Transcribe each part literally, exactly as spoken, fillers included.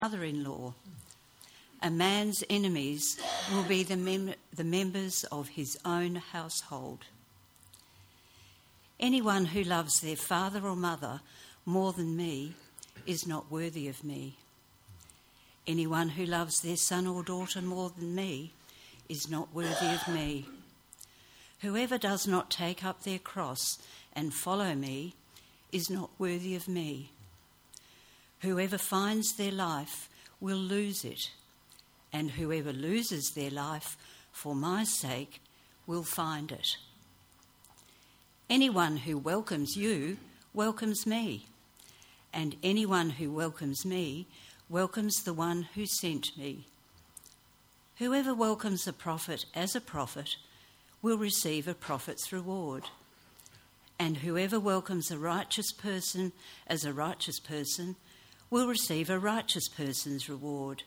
mother-in-law. A man's enemies will be the, mem- the members of his own household. Anyone who loves their father or mother more than me is not worthy of me. Anyone who loves their son or daughter more than me is not worthy of me. Whoever does not take up their cross and follow me is not worthy of me. Whoever finds their life will lose it, and whoever loses their life for my sake will find it. Anyone who welcomes you welcomes me, and anyone who welcomes me welcomes the one who sent me. Whoever welcomes a prophet as a prophet will receive a prophet's reward, and whoever welcomes a righteous person as a righteous person will receive a righteous person's reward.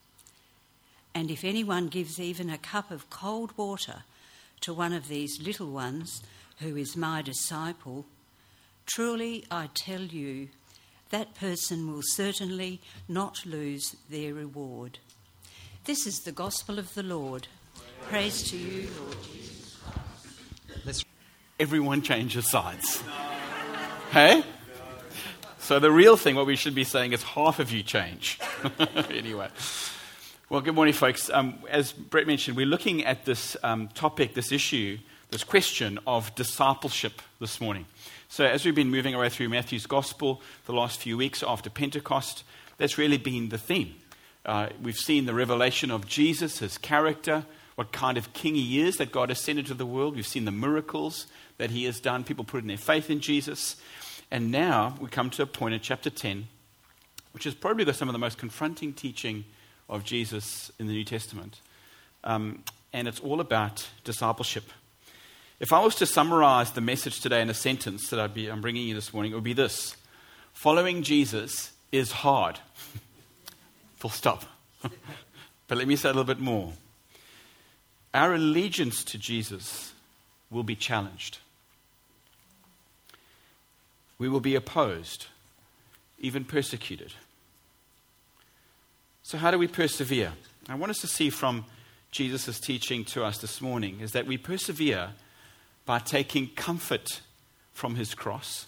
And if anyone gives even a cup of cold water to one of these little ones who is my disciple, truly I tell you, that person will certainly not lose their reward. This is the gospel of the Lord. Praise to you, Lord Jesus Christ. Let's everyone changes sides. Hey? So the real thing, what we should be saying is half of you change. Anyway. Well, good morning, folks. Um, as Brett mentioned, we're looking at this um, topic, this issue, this question of discipleship this morning. So as we've been moving our way through Matthew's Gospel the last few weeks after Pentecost, that's really been the theme. Uh, we've seen the revelation of Jesus, his character, what kind of king he is that God has sent into the world. We've seen the miracles that he has done, people putting their faith in Jesus. And now we come to a point in chapter ten, which is probably some of the most confronting teaching of Jesus in the New Testament. Um, and it's all about discipleship. If I was to summarize the message today in a sentence that I'd be, I'm bringing you this morning, it would be this. Following Jesus is hard. Full stop. But let me say a little bit more. Our allegiance to Jesus will be challenged. We will be opposed, even persecuted. So how do we persevere? I want us to see from Jesus' teaching to us this morning is that we persevere by taking comfort from his cross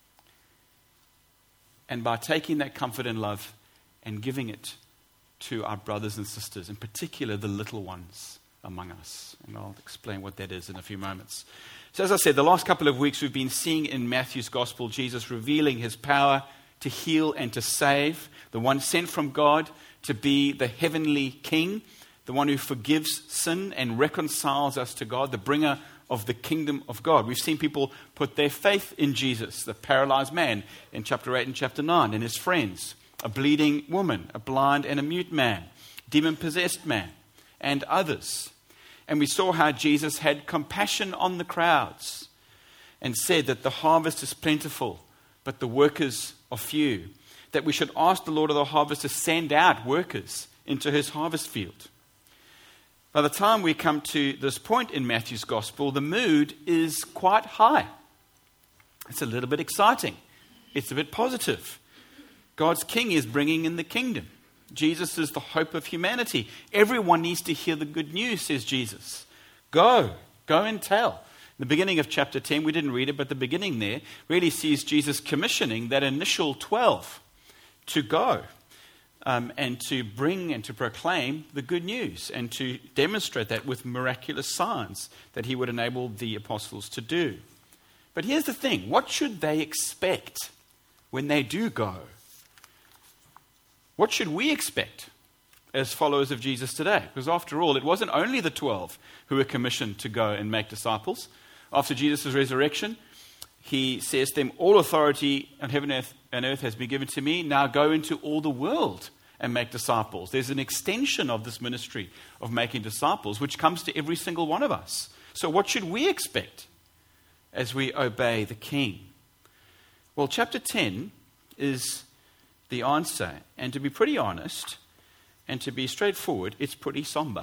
and by taking that comfort and love and giving it to our brothers and sisters, in particular the little ones among us. And I'll explain what that is in a few moments. So as I said, the last couple of weeks we've been seeing in Matthew's Gospel Jesus revealing his power to heal and to save, the one sent from God to be the heavenly king, the one who forgives sin and reconciles us to God, the bringer of the kingdom of God. We've seen people put their faith in Jesus, the paralyzed man in chapter eight and chapter nine, and his friends, a bleeding woman, a blind and a mute man, demon-possessed man, and others. And we saw how Jesus had compassion on the crowds and said that the harvest is plentiful, but the workers are few. That we should ask the Lord of the harvest to send out workers into his harvest field. By the time we come to this point in Matthew's Gospel, the mood is quite high. It's a little bit exciting. It's a bit positive. God's king is bringing in the kingdom. Jesus is the hope of humanity. Everyone needs to hear the good news, says Jesus. Go, go and tell. The beginning of chapter ten, we didn't read it, but the beginning there really sees Jesus commissioning that initial twelve to go um, and to bring and to proclaim the good news and to demonstrate that with miraculous signs that he would enable the apostles to do. But here's the thing. What should they expect when they do go? What should we expect as followers of Jesus today? Because after all, it wasn't only the twelve who were commissioned to go and make disciples. After Jesus' resurrection, he says to them, all authority on heaven and earth has been given to me. Now go into all the world and make disciples. There's an extension of this ministry of making disciples, which comes to every single one of us. So what should we expect as we obey the King? Well, chapter ten is the answer. And to be pretty honest, and to be straightforward, it's pretty somber.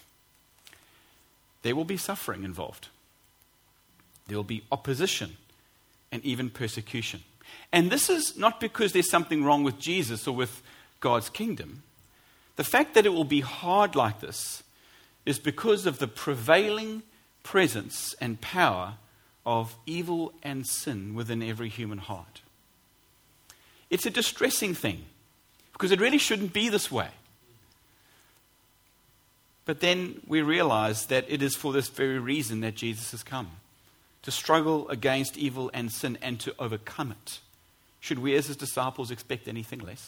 There will be suffering involved. There will be opposition and even persecution. And this is not because there's something wrong with Jesus or with God's kingdom, the fact that it will be hard like this is because of the prevailing presence and power of evil and sin within every human heart. It's a distressing thing because it really shouldn't be this way. But then we realize that it is for this very reason that Jesus has come, to struggle against evil and sin and to overcome it. Should we as his disciples expect anything less?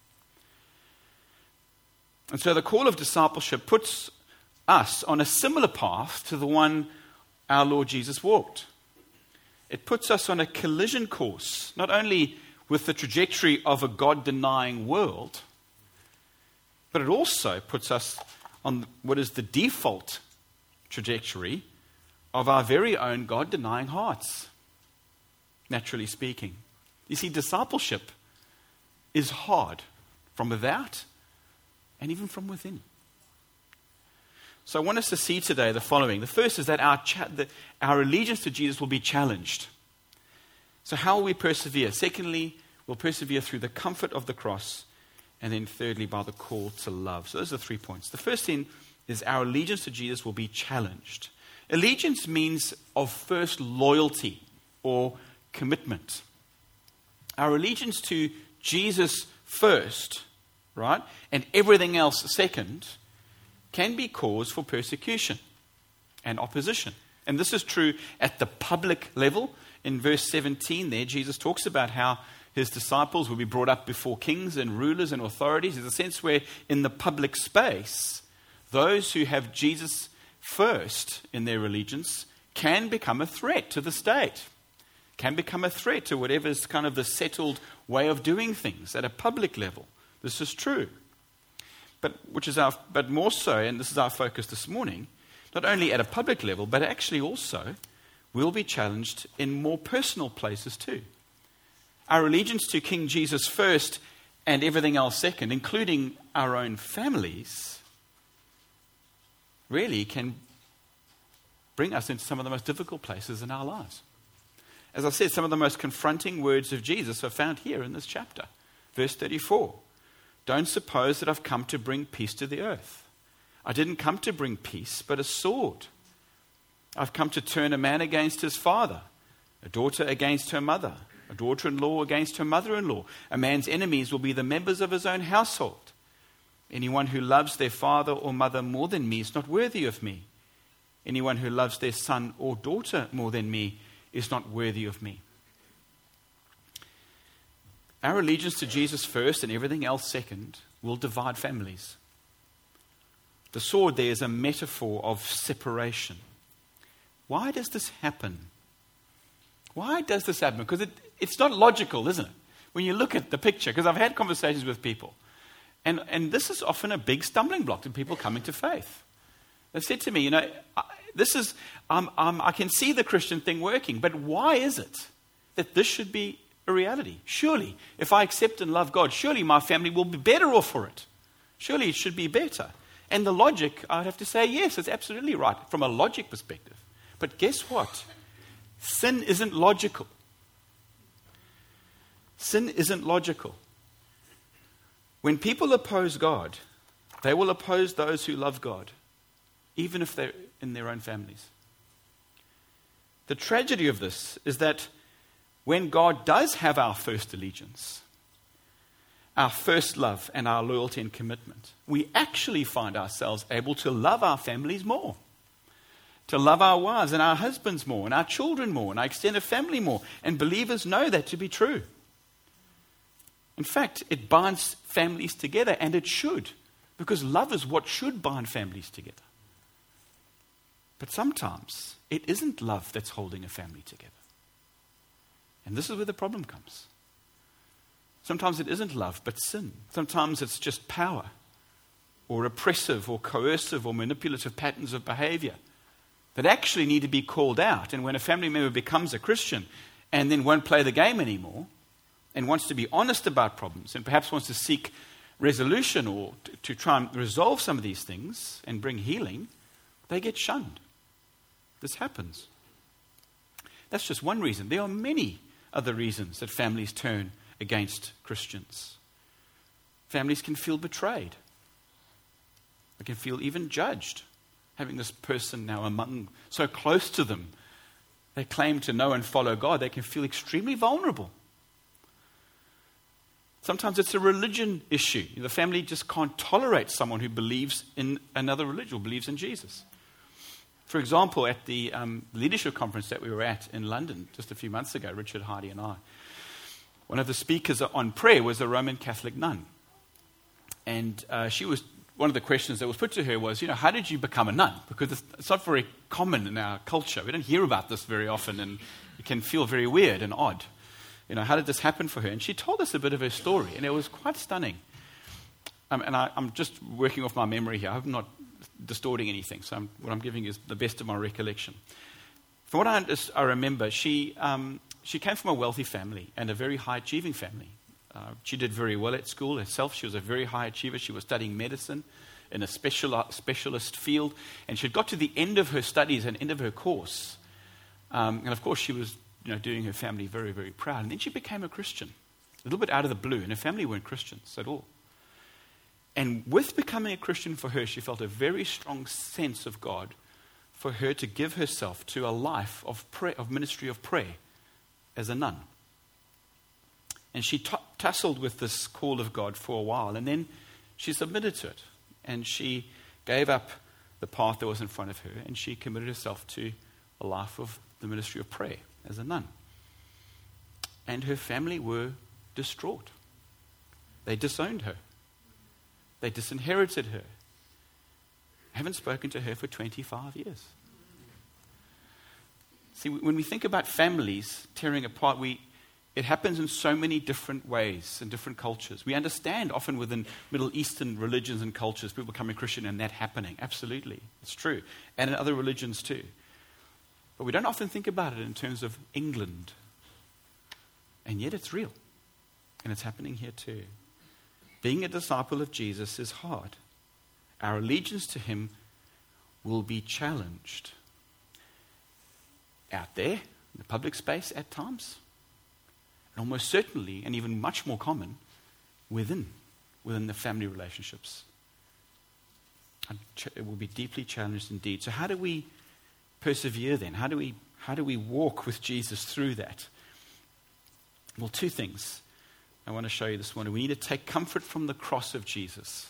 And so the call of discipleship puts us on a similar path to the one our Lord Jesus walked. It puts us on a collision course, not only with the trajectory of a God-denying world, but it also puts us on what is the default trajectory of our very own God-denying hearts, naturally speaking. You see, discipleship is hard from without and even from within. So I want us to see today the following. The first is that our, cha- the, our allegiance to Jesus will be challenged. So how will we persevere? Secondly, we'll persevere through the comfort of the cross. And then thirdly, by the call to love. So those are the three points. The first thing is our allegiance to Jesus will be challenged. Allegiance means of first loyalty or commitment. Our allegiance to Jesus first, right, and everything else second, can be cause for persecution and opposition. And this is true at the public level. In verse seventeen there, Jesus talks about how his disciples will be brought up before kings and rulers and authorities. There's a sense where in the public space, those who have Jesus first in their allegiance can become a threat to the state, can become a threat to whatever's kind of the settled way of doing things at a public level. This is true. But which is our, but more so, and this is our focus this morning, not only at a public level, but actually also we'll be challenged in more personal places too. Our allegiance to King Jesus first and everything else second, including our own families, really can bring us into some of the most difficult places in our lives. As I said, some of the most confronting words of Jesus are found here in this chapter. Verse thirty-four. Don't suppose that I've come to bring peace to the earth. I didn't come to bring peace, but a sword. I've come to turn a man against his father, a daughter against her mother, a daughter-in-law against her mother-in-law. A man's enemies will be the members of his own household. Anyone who loves their father or mother more than me is not worthy of me. Anyone who loves their son or daughter more than me is not worthy of me. Our allegiance to Jesus first and everything else second will divide families. The sword there is a metaphor of separation. Why does this happen? Why does this happen? Because it, it's not logical, isn't it? When you look at the picture, because I've had conversations with people, and, and this is often a big stumbling block to people coming to faith. They've said to me, you know, I, this is, um, um, I can see the Christian thing working, but why is it that this should be a reality? Surely, if I accept and love God, surely my family will be better off for it. Surely it should be better. And the logic, I'd have to say, yes, it's absolutely right from a logic perspective. But guess what? Sin isn't logical. Sin isn't logical. When people oppose God, they will oppose those who love God, even if they're in their own families. The tragedy of this is that when God does have our first allegiance, our first love and our loyalty and commitment, we actually find ourselves able to love our families more, to love our wives and our husbands more, and our children more, and our extended family more. And believers know that to be true. In fact, it binds families together, and it should, because love is what should bind families together. But sometimes it isn't love that's holding a family together. And this is where the problem comes. Sometimes it isn't love, but sin. Sometimes it's just power, or oppressive, or coercive, or manipulative patterns of behavior that actually need to be called out. And when a family member becomes a Christian and then won't play the game anymore and wants to be honest about problems and perhaps wants to seek resolution or to, to try and resolve some of these things and bring healing, they get shunned. This happens. That's just one reason. There are many other reasons that families turn against Christians. Families can feel betrayed. They can feel even judged, having this person now among, so close to them. They claim to know and follow God. They can feel extremely vulnerable. Sometimes it's a religion issue. The family just can't tolerate someone who believes in another religion, or believes in Jesus. For example, at the um, leadership conference that we were at in London just a few months ago, Richard Hardy and I, one of the speakers on prayer was a Roman Catholic nun. And uh, she was, one of the questions that was put to her was, you know, how did you become a nun? Because it's, it's not very common in our culture. We don't hear about this very often, and it can feel very weird and odd. You know, how did this happen for her? And she told us a bit of her story, and it was quite stunning. Um, and I, I'm just working off my memory here. I'm not distorting anything, so I'm, what I'm giving is the best of my recollection. From what I, I remember, she um, she came from a wealthy family and a very high-achieving family. Uh, she did very well at school herself. She was a very high achiever. She was studying medicine in a special, specialist field, and she had got to the end of her studies and end of her course. Um, and of course, she was you know, doing her family very, very proud. And then she became a Christian, a little bit out of the blue, and her family weren't Christians at all. And with becoming a Christian for her, she felt a very strong sense of God for her to give herself to a life of prayer, of ministry of prayer as a nun. And she t- tussled with this call of God for a while, and then she submitted to it. And she gave up the path that was in front of her, and she committed herself to a life of the ministry of prayer as a nun. And her family were distraught. They disowned her. They disinherited her. Haven't spoken to her for twenty-five years. See, when we think about families tearing apart, we it happens in so many different ways in different cultures. We understand often within Middle Eastern religions and cultures, people becoming Christian and that happening. Absolutely. It's true. And in other religions too. But we don't often think about it in terms of England. And yet it's real. And it's happening here too. Being a disciple of Jesus is hard. Our allegiance to him will be challenged. Out there, in the public space at times. And almost certainly, and even much more common, within, within the family relationships. It will be deeply challenged indeed. So how do we persevere then? How do we how do we walk with Jesus through that? Well, two things I want to show you this morning. We need to take comfort from the cross of Jesus.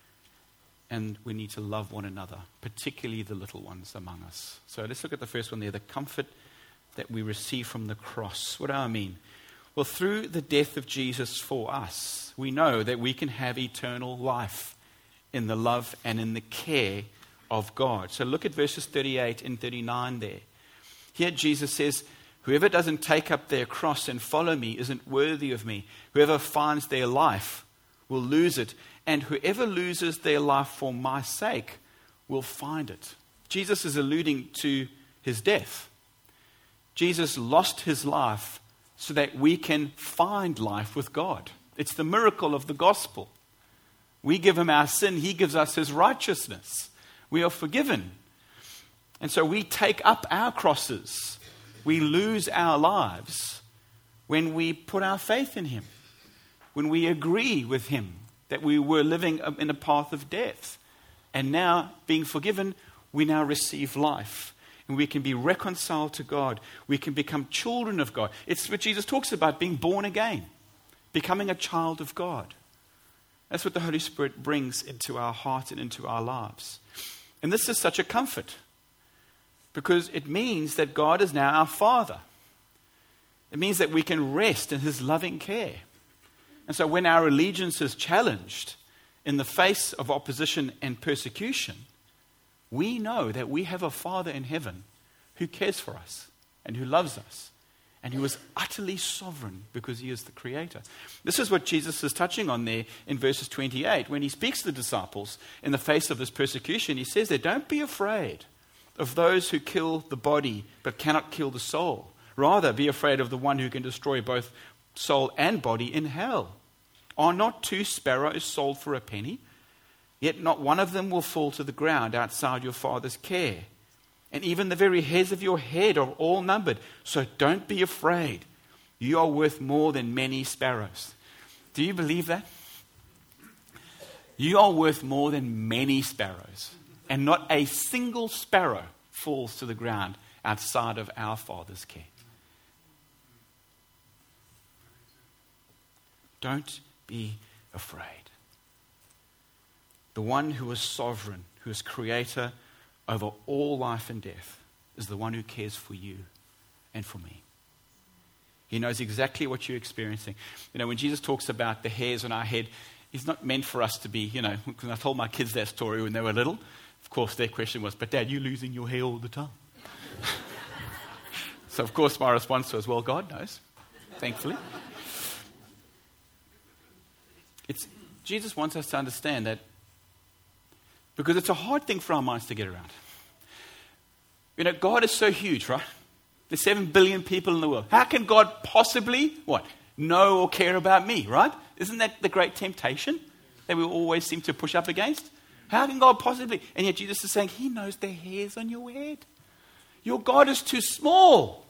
And we need to love one another, particularly the little ones among us. So let's look at the first one there, the comfort that we receive from the cross. What do I mean? Well, through the death of Jesus for us, we know that we can have eternal life in the love and in the care of God. So look at verses thirty-eight and thirty-nine there. Here Jesus says, whoever doesn't take up their cross and follow me isn't worthy of me. Whoever finds their life will lose it. And whoever loses their life for my sake will find it. Jesus is alluding to his death. Jesus lost his life so that we can find life with God. It's the miracle of the gospel. We give him our sin. He gives us his righteousness. We are forgiven. And so we take up our crosses. We lose our lives when we put our faith in him. When we agree with him that we were living in a path of death. And now, being forgiven, we now receive life. And we can be reconciled to God. We can become children of God. It's what Jesus talks about, being born again. Becoming a child of God. That's what the Holy Spirit brings into our hearts and into our lives. And this is such a comfort. Because it means that God is now our Father. It means that we can rest in his loving care. And so when our allegiance is challenged in the face of opposition and persecution, we know that we have a Father in heaven who cares for us and who loves us and who is utterly sovereign because he is the Creator. This is what Jesus is touching on there in verses twenty-eight. When he speaks to the disciples in the face of this persecution, he says there, don't be afraid of those who kill the body but cannot kill the soul. Rather, be afraid of the one who can destroy both soul and body in hell. Are not two sparrows sold for a penny? Yet not one of them will fall to the ground outside your Father's care. And even the very hairs of your head are all numbered. So don't be afraid. You are worth more than many sparrows. Do you believe that? You are worth more than many sparrows, and not a single sparrow falls to the ground outside of our Father's care. Don't be afraid. The one who is sovereign, who is creator over all life and death, is the one who cares for you and for me. He knows exactly what you're experiencing. You know, when Jesus talks about the hairs on our head, he's not meant for us to be, you know, because I told my kids that story when they were little. Of course, their question was, but Dad, you're losing your hair all the time. So, of course, my response was, well, God knows, thankfully. It's, Jesus wants us to understand that, because it's a hard thing for our minds to get around. You know, God is so huge, right? There's seven billion people in the world. How can God possibly, what, know or care about me, right? Isn't that the great temptation that we always seem to push up against? How can God possibly? And yet Jesus is saying, he knows the hairs on your head. Your God is too small.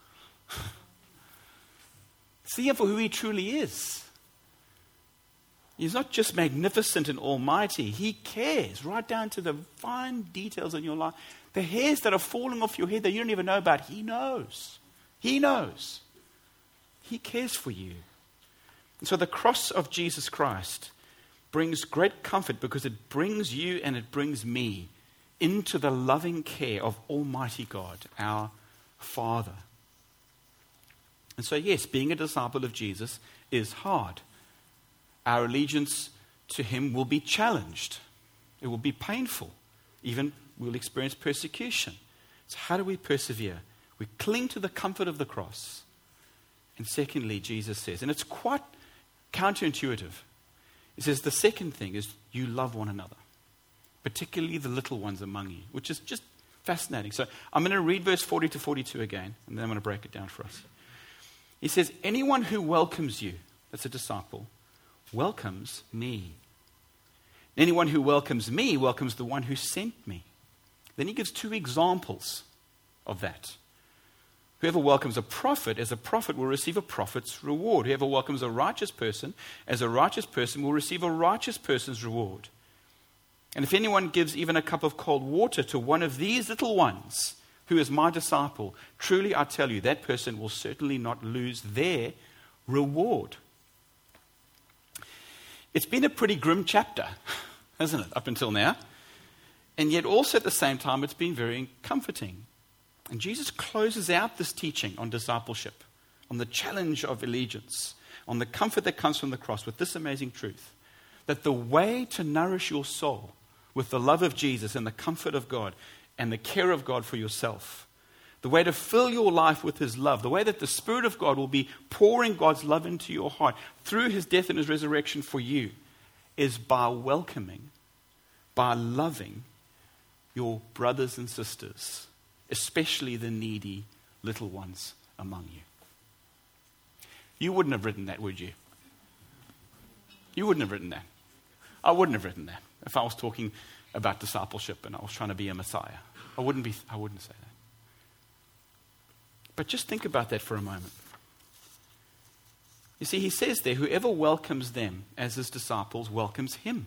See him for who he truly is. He's not just magnificent and almighty. He cares right down to the fine details in your life. The hairs that are falling off your head that you don't even know about, he knows. He knows. He cares for you. And so the cross of Jesus Christ brings great comfort because it brings you and it brings me into the loving care of Almighty God, our Father. And so, yes, being a disciple of Jesus is hard. Our allegiance to him will be challenged. It will be painful. Even we'll experience persecution. So how do we persevere? We cling to the comfort of the cross. And secondly, Jesus says, and it's quite counterintuitive. He says the second thing is you love one another, particularly the little ones among you, which is just fascinating. So I'm going to read verse forty to forty-two again, and then I'm going to break it down for us. He says, anyone who welcomes you, that's a disciple, welcomes me. Anyone who welcomes me welcomes the one who sent me. Then he gives two examples of that. Whoever welcomes a prophet as a prophet will receive a prophet's reward. Whoever welcomes a righteous person as a righteous person will receive a righteous person's reward. And if anyone gives even a cup of cold water to one of these little ones, who is my disciple, truly I tell you, that person will certainly not lose their reward. It's been a pretty grim chapter, hasn't it, up until now? And yet also at the same time, it's been very comforting. And Jesus closes out this teaching on discipleship, on the challenge of allegiance, on the comfort that comes from the cross with this amazing truth, that the way to nourish your soul with the love of Jesus and the comfort of God and the care of God for yourself, the way to fill your life with his love, the way that the Spirit of God will be pouring God's love into your heart through his death and his resurrection for you, is by welcoming, by loving your brothers and sisters, especially the needy little ones among you. You wouldn't have written that, would you? You wouldn't have written that. I wouldn't have written that if I was talking about discipleship and I was trying to be a Messiah. I wouldn't be. I wouldn't say that. But just think about that for a moment. You see, he says there, whoever welcomes them as his disciples welcomes him.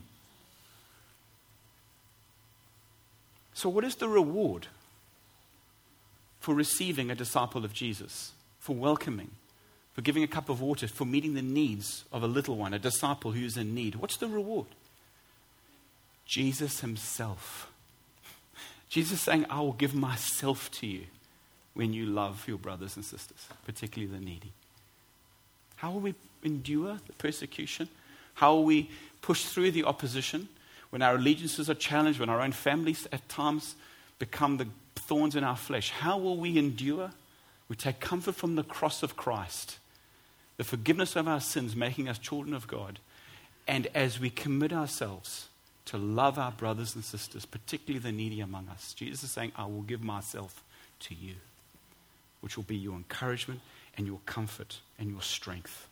So what is the reward for receiving a disciple of Jesus, for welcoming, for giving a cup of water, for meeting the needs of a little one, a disciple who is in need? What's the reward? Jesus himself. Jesus is saying, I will give myself to you when you love your brothers and sisters, particularly the needy. How will we endure the persecution? How will we push through the opposition when our allegiances are challenged, when our own families at times become the thorns in our flesh? How will we endure? We take comfort from the cross of Christ, the forgiveness of our sins, making us children of God. And as we commit ourselves to love our brothers and sisters, particularly the needy among us, Jesus is saying, I will give myself to you, which will be your encouragement and your comfort and your strength.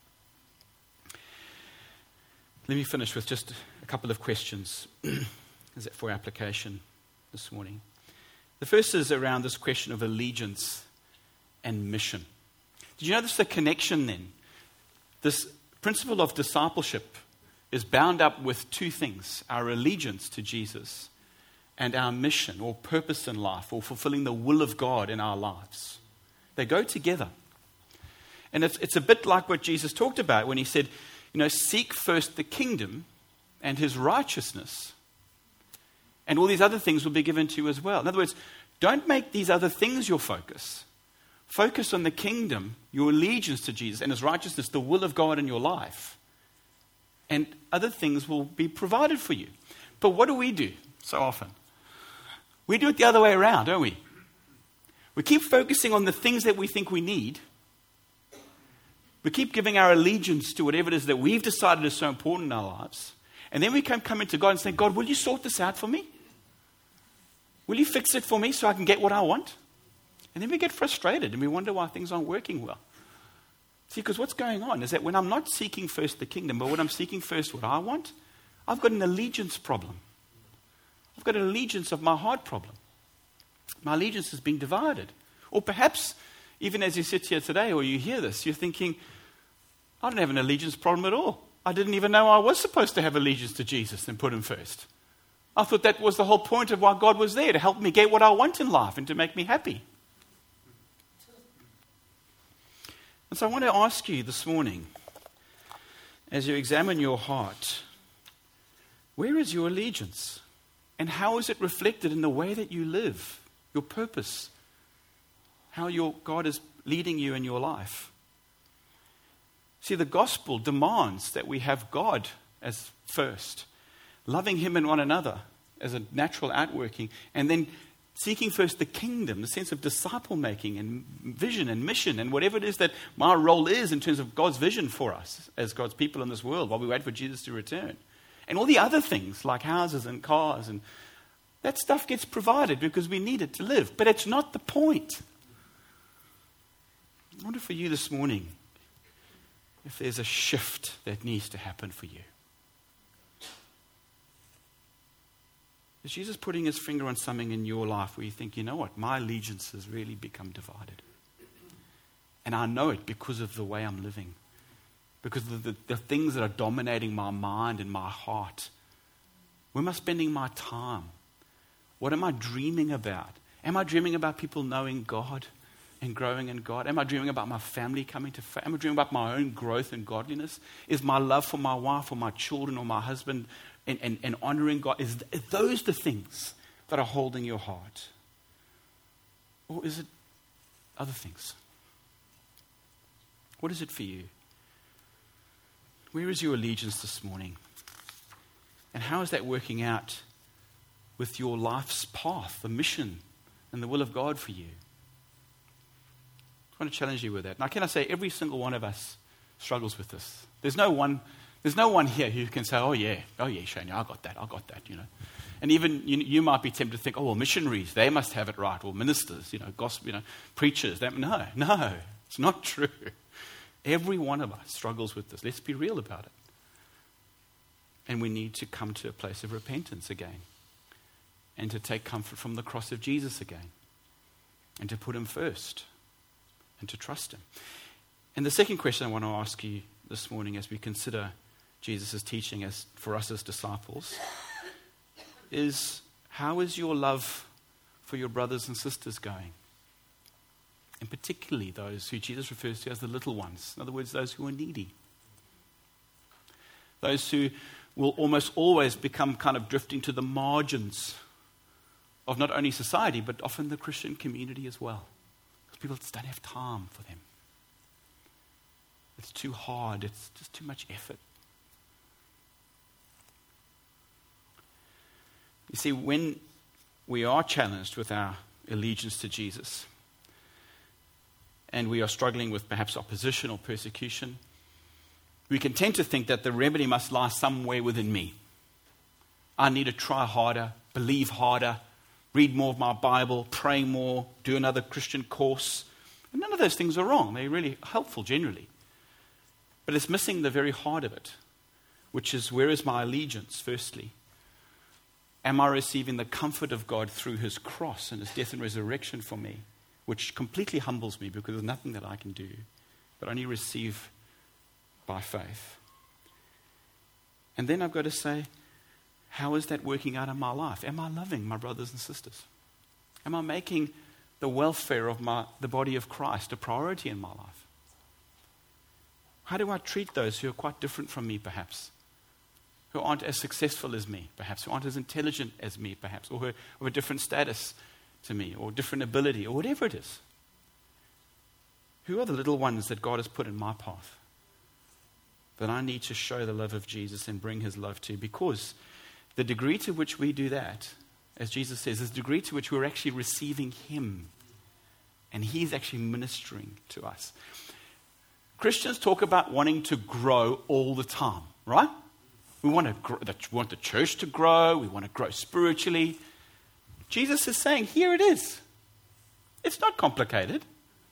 Let me finish with just a couple of questions for application this morning. The first is around this question of allegiance and mission. Did you notice the connection then? This principle of discipleship is bound up with two things: our allegiance to Jesus and our mission or purpose in life, or fulfilling the will of God in our lives. They go together. And it's, it's a bit like what Jesus talked about when he said, you know, seek first the kingdom and his righteousness, and all these other things will be given to you as well. In other words, don't make these other things your focus. Focus on the kingdom, your allegiance to Jesus and his righteousness, the will of God in your life. And other things will be provided for you. But what do we do so often? We do it the other way around, don't we? We keep focusing on the things that we think we need. We keep giving our allegiance to whatever it is that we've decided is so important in our lives. And then we can come into God and say, God, will you sort this out for me? Will you fix it for me so I can get what I want? And then we get frustrated and we wonder why things aren't working well. See, because what's going on is that when I'm not seeking first the kingdom, but when I'm seeking first what I want, I've got an allegiance problem. I've got an allegiance of my heart problem. My allegiance is being divided. Or perhaps, even as you sit here today or you hear this, you're thinking, I don't have an allegiance problem at all. I didn't even know I was supposed to have allegiance to Jesus and put him first. I thought that was the whole point of why God was there, to help me get what I want in life and to make me happy. And so I want to ask you this morning, as you examine your heart, where is your allegiance? And how is it reflected in the way that you live, your purpose, how your God is leading you in your life? See, the gospel demands that we have God as first, loving him and one another as a natural outworking, and then seeking first the kingdom, the sense of disciple making and vision and mission and whatever it is that my role is in terms of God's vision for us as God's people in this world while we wait for Jesus to return. And all the other things like houses and cars, and that stuff gets provided because we need it to live. But it's not the point. I wonder for you this morning if there's a shift that needs to happen for you. Is Jesus putting his finger on something in your life where you think, you know what, my allegiance has really become divided? And I know it because of the way I'm living. Because of the, the things that are dominating my mind and my heart. Where am I spending my time? What am I dreaming about? Am I dreaming about people knowing God and growing in God? Am I dreaming about my family coming to faith? Am I dreaming about my own growth and godliness? Is my love for my wife or my children or my husband and, and, and honoring God, is, is those the things that are holding your heart? Or is it other things? What is it for you? Where is your allegiance this morning? And how is that working out with your life's path, the mission and the will of God for you? I want to challenge you with that. Now, can I say every single one of us struggles with this? There's no one, there's no one here who can say, oh yeah, oh yeah, Shane, I got that, I got that, you know. And even you, you might be tempted to think, oh well, missionaries, they must have it right, or ministers, you know, gospel, you know, preachers. They, no, no, it's not true. Every one of us struggles with this. Let's be real about it. And we need to come to a place of repentance again. And to take comfort from the cross of Jesus again. And to put him first. And to trust him. And the second question I want to ask you this morning as we consider Jesus' teaching as for us as disciples is, how is your love for your brothers and sisters going? And particularly those who Jesus refers to as the little ones. In other words, those who are needy. Those who will almost always become kind of drifting to the margins of not only society, but often the Christian community as well. Because people just don't have time for them. It's too hard. It's just too much effort. You see, when we are challenged with our allegiance to Jesus, and we are struggling with perhaps opposition or persecution, we can tend to think that the remedy must lie somewhere within me. I need to try harder, believe harder, read more of my Bible, pray more, do another Christian course. And none of those things are wrong. They're really helpful generally. But it's missing the very heart of it, which is, where is my allegiance, firstly? Am I receiving the comfort of God through his cross and his death and resurrection for me, which completely humbles me because there's nothing that I can do, but only receive by faith? And then I've got to say, how is that working out in my life? Am I loving my brothers and sisters? Am I making the welfare of my, the body of Christ a priority in my life? How do I treat those who are quite different from me, perhaps? Who aren't as successful as me, perhaps? Who aren't as intelligent as me, perhaps? Or who are of a different status to me, or different ability, or whatever it is? Who are the little ones that God has put in my path that I need to show the love of Jesus and bring his love to? Because the degree to which we do that, as Jesus says, is the degree to which we're actually receiving him. And he's actually ministering to us. Christians talk about wanting to grow all the time, right? We want, to grow, we want the church to grow. We want to grow spiritually. Jesus is saying, here it is. It's not complicated.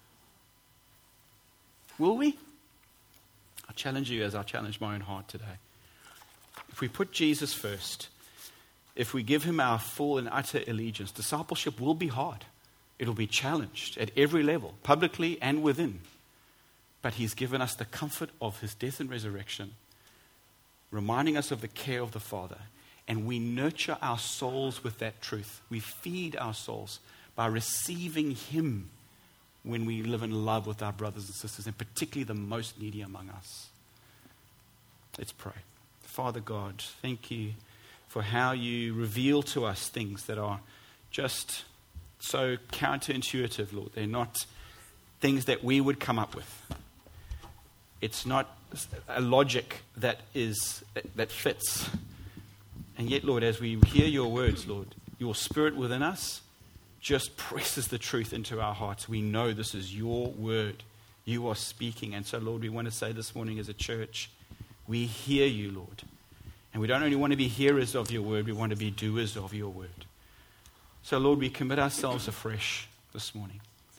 Will we? I challenge you as I challenge my own heart today. If we put Jesus first, if we give him our full and utter allegiance, discipleship will be hard. It'll be challenged at every level, publicly and within. But he's given us the comfort of his death and resurrection, reminding us of the care of the Father. And we nurture our souls with that truth. We feed our souls by receiving him when we live in love with our brothers and sisters, and particularly the most needy among us. Let's pray. Father God, thank you for how you reveal to us things that are just so counterintuitive, Lord. They're not things that we would come up with. It's not a logic that is that fits. And yet, Lord, as we hear your words, Lord, your Spirit within us just presses the truth into our hearts. We know this is your word. You are speaking. And so, Lord, we want to say this morning as a church, we hear you, Lord. And we don't only want to be hearers of your word, we want to be doers of your word. So, Lord, we commit ourselves afresh this morning.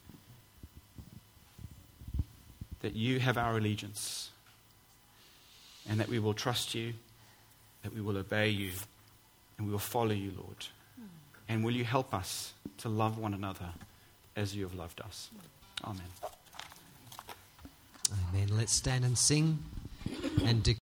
That you have our allegiance. And that we will trust you, that we will obey you, and we will follow you, Lord. And will you help us to love one another as you have loved us? Amen. Amen. Let's stand and sing and declare.